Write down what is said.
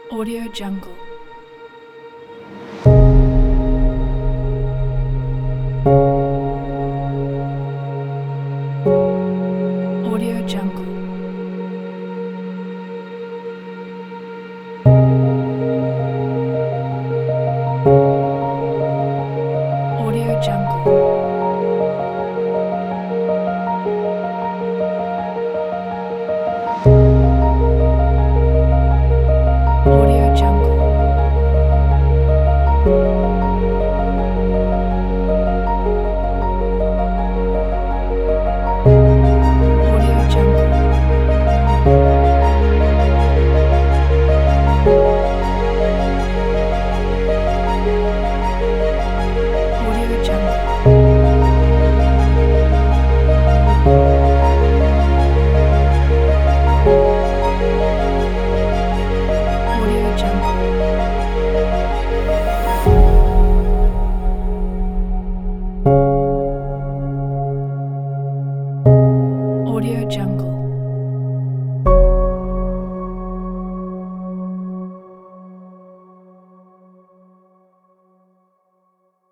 Audio Jungle. Audio Jungle. Audio Jungle. Audio Jungle. Audio Jungle. Audio Jungle. Audio Jungle. Audio Jungle.